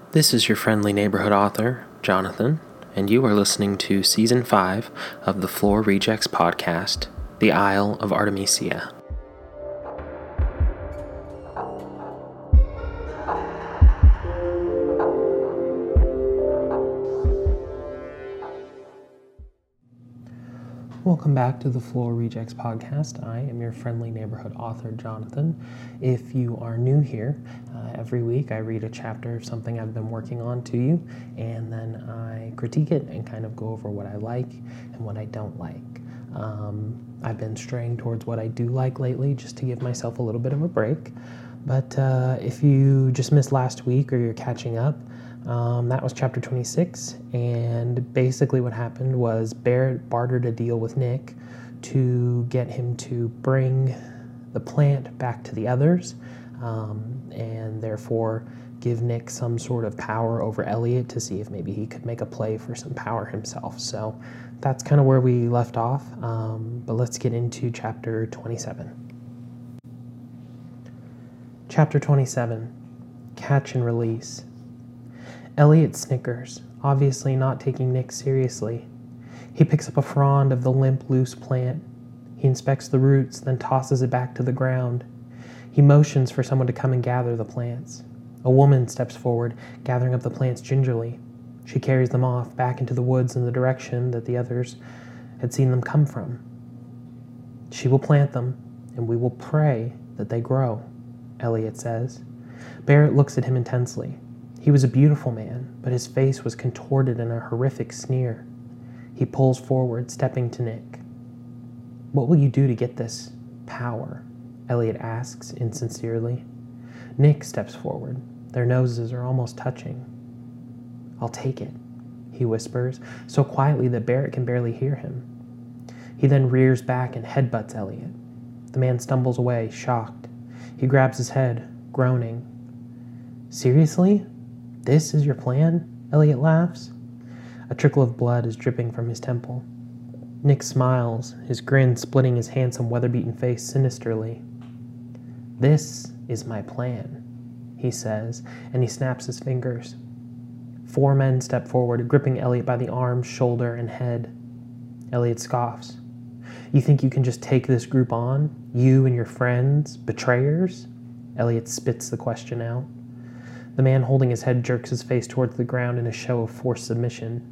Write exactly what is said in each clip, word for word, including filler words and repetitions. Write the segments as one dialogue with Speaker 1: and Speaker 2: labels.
Speaker 1: This is your friendly neighborhood author, Jonathan, and you are listening to Season five of the Floor Rejects podcast, The Isle of Artemisia. Welcome back to the Floor Rejects podcast. I am your friendly neighborhood author, Jonathan. If you are new here, uh, every week I read a chapter of something I've been working on to you, and then I critique it and kind of go over what I like and what I don't like. Um, I've been straying towards what I do like lately just to give myself a little bit of a break. But uh, if you just missed last week or you're catching up, Um, that was chapter twenty-six, and basically what happened was Barrett bartered a deal with Nick to get him to bring the plant back to the others, um, and therefore give Nick some sort of power over Elliot to see if maybe he could make a play for some power himself. So that's kind of where we left off, um, but let's get into chapter twenty-seven. Chapter twenty-seven, Catch and Release. Elliot snickers, obviously not taking Nick seriously. He picks up a frond of the limp, loose plant. He inspects the roots, then tosses it back to the ground. He motions for someone to come and gather the plants. A woman steps forward, gathering up the plants gingerly. She carries them off, back into the woods in the direction that the others had seen them come from. She will plant them, and we will pray that they grow, Elliot says. Barrett looks at him intensely. He was a beautiful man, but his face was contorted in a horrific sneer. He pulls forward, stepping to Nick. "What will you do to get this power?" Elliot asks insincerely. Nick steps forward. Their noses are almost touching. "I'll take it," he whispers, so quietly that Barrett can barely hear him. He then rears back and headbutts Elliot. The man stumbles away, shocked. He grabs his head, groaning. "Seriously? This is your plan?" Elliot laughs. A trickle of blood is dripping from his temple. Nick smiles, his grin splitting his handsome, weather-beaten face sinisterly. "This is my plan," he says, and he snaps his fingers. Four men step forward, gripping Elliot by the arm, shoulder, and head. Elliot scoffs. "You think you can just take this group on? You and your friends? Betrayers?" Elliot spits the question out. The man holding his head jerks his face towards the ground in a show of forced submission.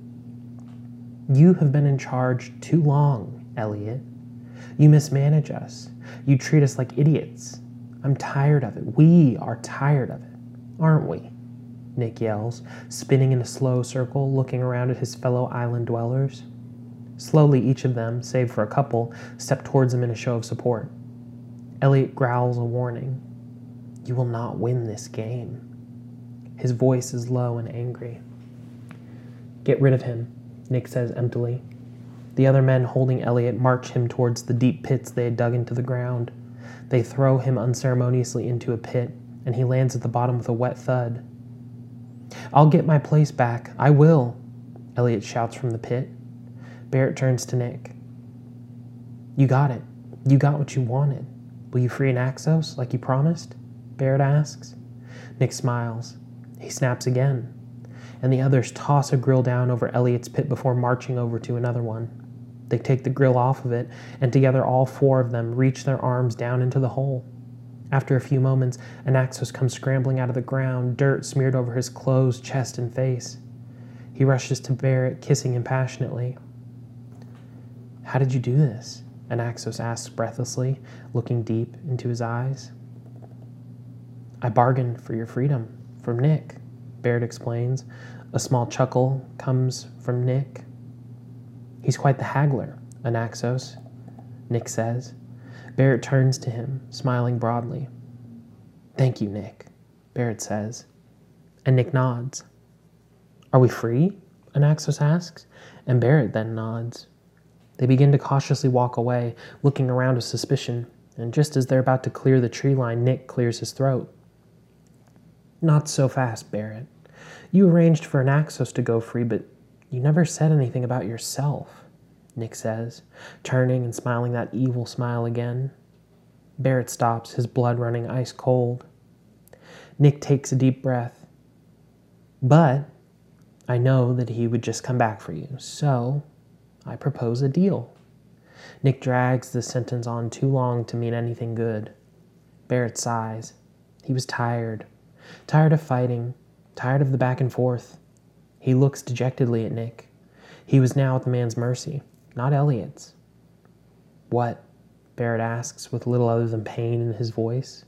Speaker 1: "You have been in charge too long, Elliot. You mismanage us. You treat us like idiots. I'm tired of it. We are tired of it, aren't we?" Nick yells, spinning in a slow circle, looking around at his fellow island dwellers. Slowly, each of them, save for a couple, step towards him in a show of support. Elliot growls a warning. "You will not win this game." His voice is low and angry. "Get rid of him," Nick says emptily. The other men holding Elliot march him towards the deep pits they had dug into the ground. They throw him unceremoniously into a pit, and he lands at the bottom with a wet thud. "I'll get my place back. I will," Elliot shouts from the pit. Barrett turns to Nick. "You got it. You got what you wanted. Will you free Naxos like you promised?" Barrett asks. Nick smiles. He snaps again, and the others toss a grill down over Elliot's pit before marching over to another one. They take the grill off of it, and together all four of them reach their arms down into the hole. After a few moments, Anaxos comes scrambling out of the ground, dirt smeared over his clothes, chest, and face. He rushes to Barrett, kissing him passionately. "How did you do this?" Anaxos asks breathlessly, looking deep into his eyes. "I bargained for your freedom from Nick," Barrett explains. A small chuckle comes from Nick. "He's quite the haggler, Anaxos," Nick says. Barrett turns to him, smiling broadly. "Thank you, Nick," Barrett says. And Nick nods. "Are we free?" Anaxos asks, and Barrett then nods. They begin to cautiously walk away, looking around with suspicion, and just as they're about to clear the tree line, Nick clears his throat. "Not so fast, Barrett. You arranged for Anaxos to go free, but you never said anything about yourself," Nick says, turning and smiling that evil smile again. Barrett stops, his blood running ice cold. Nick takes a deep breath. But I know that he would just come back for you, so I propose a deal. Nick drags the sentence on too long to mean anything good. Barrett sighs. He was tired. Tired of fighting. Tired of the back and forth. He looks dejectedly at Nick. He was now at the man's mercy, not Elliot's. What? Barrett asks with little other than pain in his voice.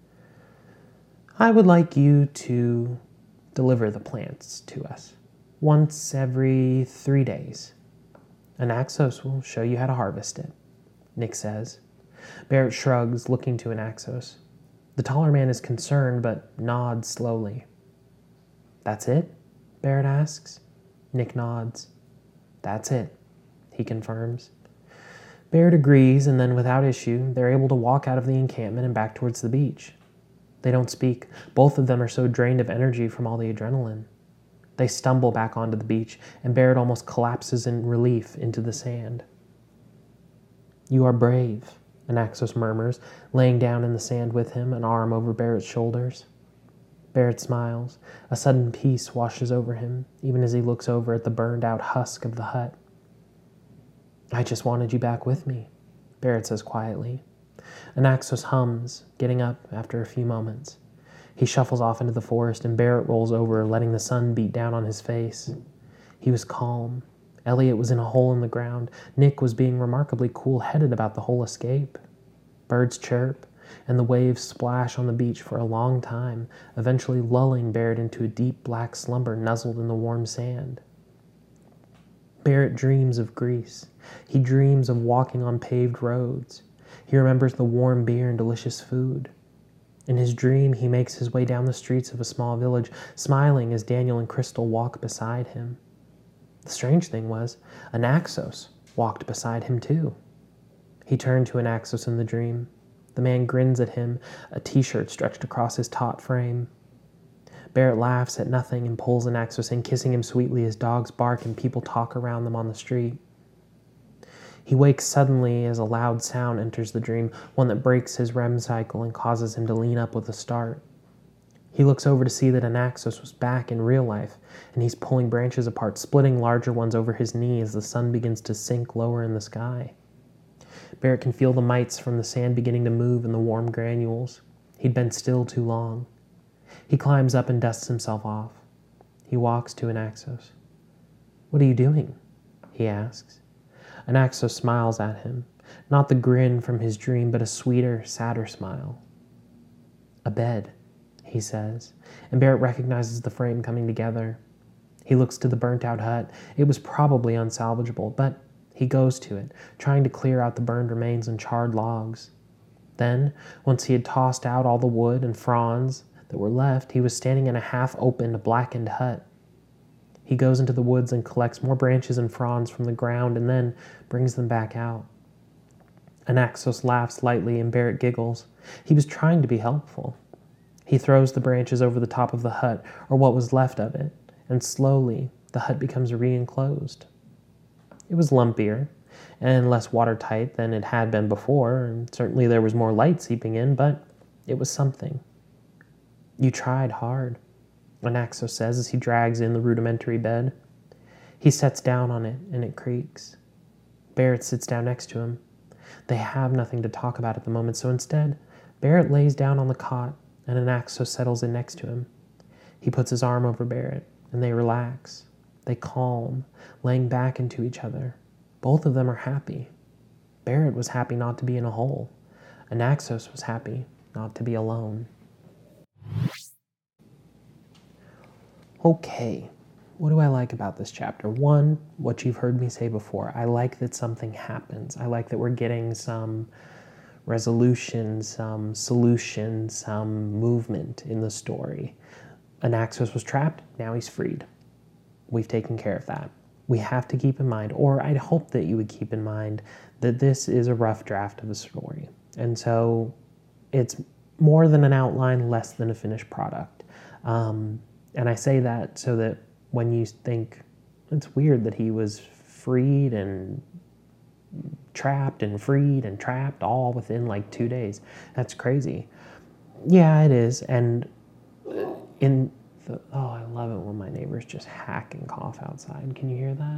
Speaker 1: I would like you to deliver the plants to us once every three days. An Naxos will show you how to harvest it, Nick says. Barrett shrugs, looking to an Naxos. The taller man is concerned, but nods slowly. That's it? Barrett asks. Nick nods. That's it, he confirms. Barrett agrees, and then without issue, they're able to walk out of the encampment and back towards the beach. They don't speak. Both of them are so drained of energy from all the adrenaline. They stumble back onto the beach, and Barrett almost collapses in relief into the sand. You are brave, Anaxos murmurs, laying down in the sand with him, an arm over Barrett's shoulders. Barrett smiles. A sudden peace washes over him, even as he looks over at the burned-out husk of the hut. I just wanted you back with me, Barrett says quietly. Anaxos hums, getting up after a few moments. He shuffles off into the forest, and Barrett rolls over, letting the sun beat down on his face. He was calm. Elliot was in a hole in the ground. Nick was being remarkably cool-headed about the whole escape. Birds chirp, and the waves splash on the beach for a long time, eventually lulling Barrett into a deep black slumber nuzzled in the warm sand. Barrett dreams of Greece. He dreams of walking on paved roads. He remembers the warm beer and delicious food. In his dream, he makes his way down the streets of a small village, smiling as Daniel and Crystal walk beside him. The strange thing was, Anaxos walked beside him too. He turned to Anaxos in the dream. The man grins at him, a t-shirt stretched across his taut frame. Barrett laughs at nothing and pulls Anaxos in, kissing him sweetly as dogs bark and people talk around them on the street. He wakes suddenly as a loud sound enters the dream, one that breaks his R E M cycle and causes him to lean up with a start. He looks over to see that Anaxos was back in real life, and he's pulling branches apart, splitting larger ones over his knee as the sun begins to sink lower in the sky. Barrett can feel the mites from the sand beginning to move in the warm granules. He'd been still too long. He climbs up and dusts himself off. He walks to Anaxos. What are you doing? He asks. Anaxos smiles at him, not the grin from his dream, but a sweeter, sadder smile. A bed, he says, and Barrett recognizes the frame coming together. He looks to the burnt-out hut. It was probably unsalvageable, but he goes to it, trying to clear out the burned remains and charred logs. Then, once he had tossed out all the wood and fronds that were left, he was standing in a half-opened, blackened hut. He goes into the woods and collects more branches and fronds from the ground and then brings them back out. Anaxos laughs lightly and Barrett giggles. He was trying to be helpful. He throws the branches over the top of the hut, or what was left of it, and slowly the hut becomes re-enclosed. It was lumpier and less watertight than it had been before, and certainly there was more light seeping in, but it was something. You tried hard, Anaxos says as he drags in the rudimentary bed. He sets down on it, and it creaks. Barrett sits down next to him. They have nothing to talk about at the moment, so instead, Barrett lays down on the cot, and Anaxos settles in next to him. He puts his arm over Barrett, and they relax. They calm, laying back into each other. Both of them are happy. Barrett was happy not to be in a hole. Anaxos was happy not to be alone. Okay, what do I like about this chapter? One, what you've heard me say before. I like that something happens. I like that we're getting some resolution, some solution, some movement in the story. Anaxos was trapped, now he's freed. We've taken care of that. We have to keep in mind, or I'd hope that you would keep in mind, that this is a rough draft of a story. And so it's more than an outline, less than a finished product. Um, and I say that so that when you think, it's weird that he was freed and trapped and freed and trapped all within like two days. That's crazy. Yeah, it is. And in the, oh, I love it when my neighbors just hack and cough outside. Can you hear that?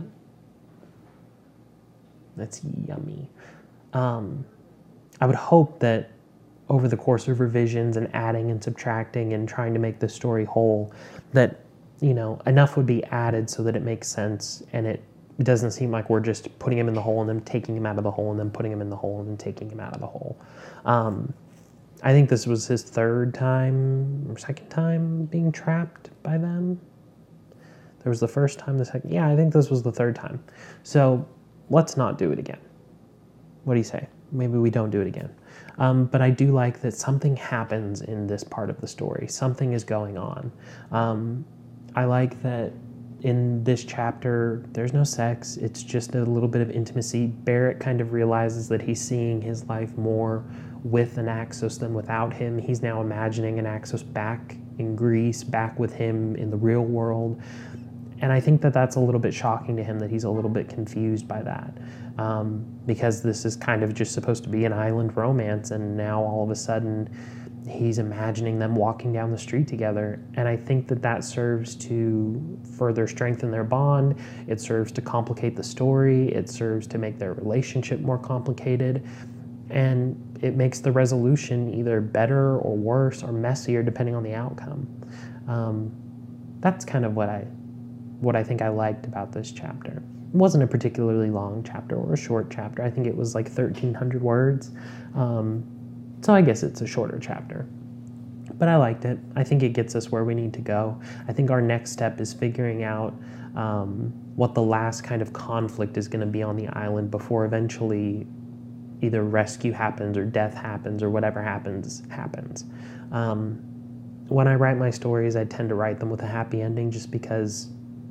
Speaker 1: That's yummy. Um, I would hope that over the course of revisions and adding and subtracting and trying to make the story whole, that, you know, enough would be added so that it makes sense and it doesn't seem like we're just putting him in the hole and then taking him out of the hole and then putting him in the hole and then taking him out of the hole. Um, I think this was his third time or second time being trapped by them. There was the first time, the second. Yeah, I think this was the third time. So let's not do it again. What do you say? Maybe we don't do it again. Um, but I do like that something happens in this part of the story. Something is going on. Um, I like that in this chapter, there's no sex. It's just a little bit of intimacy. Barrett kind of realizes that he's seeing his life more with an Axos than without him. He's now imagining an Axos back in Greece, back with him in the real world. And I think that that's a little bit shocking to him, that he's a little bit confused by that. Um, because this is kind of just supposed to be an island romance, and now all of a sudden he's imagining them walking down the street together. And I think that that serves to further strengthen their bond. It serves to complicate the story. It serves to make their relationship more complicated. And it makes the resolution either better or worse or messier depending on the outcome. Um, that's kind of what I what I think I liked about this chapter. It wasn't a particularly long chapter or a short chapter. I think it was like thirteen hundred words. Um, so I guess it's a shorter chapter. But I liked it. I think it gets us where we need to go. I think our next step is figuring out um, what the last kind of conflict is going to be on the island before eventually either rescue happens or death happens or whatever happens, happens. Um, when I write my stories, I tend to write them with a happy ending just because,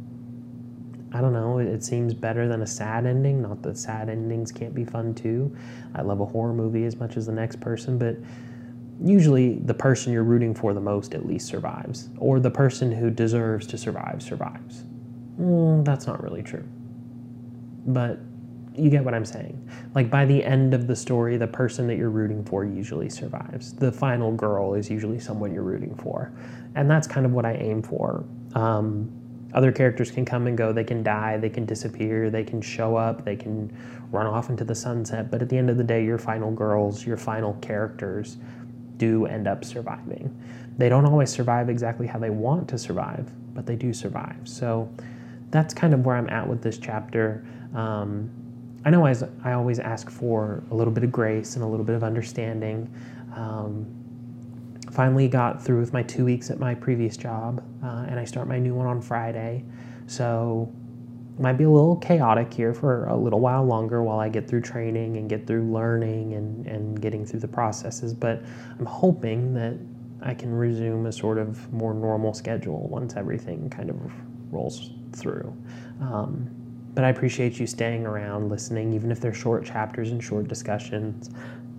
Speaker 1: I don't know, it seems better than a sad ending. Not that sad endings can't be fun too. I love a horror movie as much as the next person, but usually the person you're rooting for the most at least survives, or the person who deserves to survive survives. Mm, that's not really true. But you get what I'm saying. Like, by the end of the story, the person that you're rooting for usually survives. The final girl is usually someone you're rooting for. And that's kind of what I aim for. Um, other characters can come and go. They can die. They can disappear. They can show up. They can run off into the sunset. But at the end of the day, your final girls, your final characters do end up surviving. They don't always survive exactly how they want to survive, but they do survive. So that's kind of where I'm at with this chapter. Um, I know I, I always ask for a little bit of grace and a little bit of understanding. Um, finally got through with my two weeks at my previous job, uh, and I start my new one on Friday. So it might be a little chaotic here for a little while longer while I get through training and get through learning and, and getting through the processes. But I'm hoping that I can resume a sort of more normal schedule once everything kind of rolls through. Um, But I appreciate you staying around, listening, even if they're short chapters and short discussions.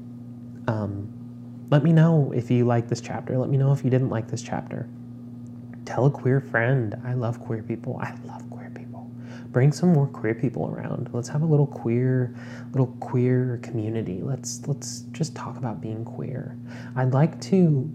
Speaker 1: Um, let me know if you like this chapter. Let me know if you didn't like this chapter. Tell a queer friend. I love queer people. I love queer people. Bring some more queer people around. Let's have a little queer, little queer community. Let's let's just talk about being queer. I'd like to,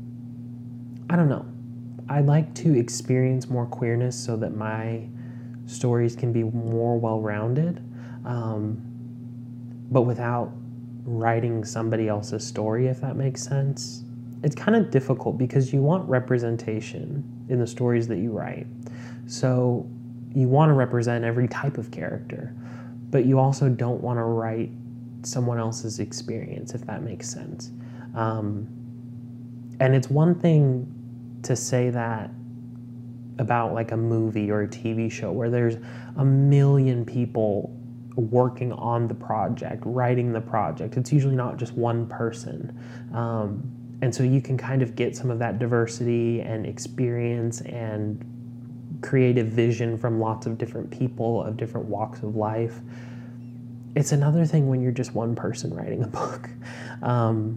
Speaker 1: I don't know. I'd like to experience more queerness so that my stories can be more well-rounded, um, but without writing somebody else's story, if that makes sense. It's kind of difficult because you want representation in the stories that you write. So you want to represent every type of character, but you also don't want to write someone else's experience, if that makes sense. Um, and it's one thing to say that about like a movie or a T V show where there's a million people working on the project, writing the project. It's usually not just one person. Um, and so you can kind of get some of that diversity and experience and creative vision from lots of different people of different walks of life. It's another thing when you're just one person writing a book. Um,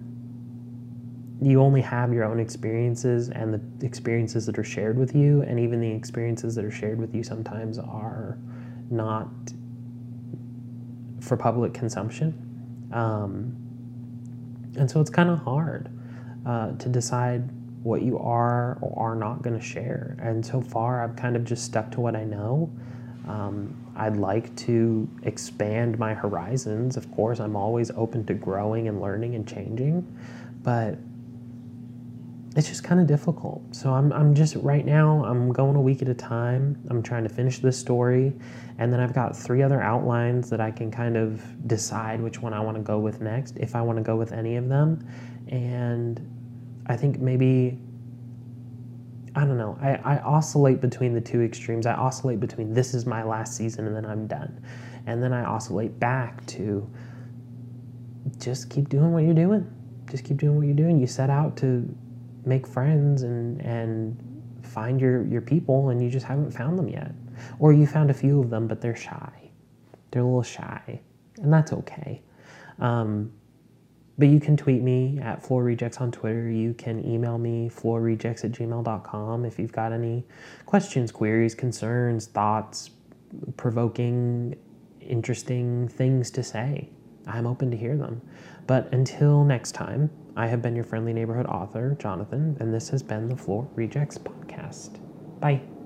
Speaker 1: you only have your own experiences and the experiences that are shared with you, and even the experiences that are shared with you sometimes are not for public consumption. Um, and so it's kind of hard uh, to decide what you are or are not going to share. And so far, I've kind of just stuck to what I know. Um, I'd like to expand my horizons. Of course, I'm always open to growing and learning and changing, but it's just kind of difficult. So I'm, I'm just, right now, I'm going a week at a time. I'm trying to finish this story, and then I've got three other outlines that I can kind of decide which one I want to go with next, if I want to go with any of them. And I think maybe, I don't know, I, I oscillate between the two extremes. I oscillate between this is my last season and then I'm done. And then I oscillate back to just keep doing what you're doing. Just keep doing what you're doing. You set out to make friends and and find your, your people, and you just haven't found them yet. Or you found a few of them, but they're shy. They're a little shy, and that's okay. Um, But you can tweet me at Floor Rejects on Twitter. You can email me, floor rejects at gmail dot com, if you've got any questions, queries, concerns, thoughts, provoking, interesting things to say. I'm open to hear them. But until next time, I have been your friendly neighborhood author, Jonathan, and this has been the Floor Rejects Podcast. Bye.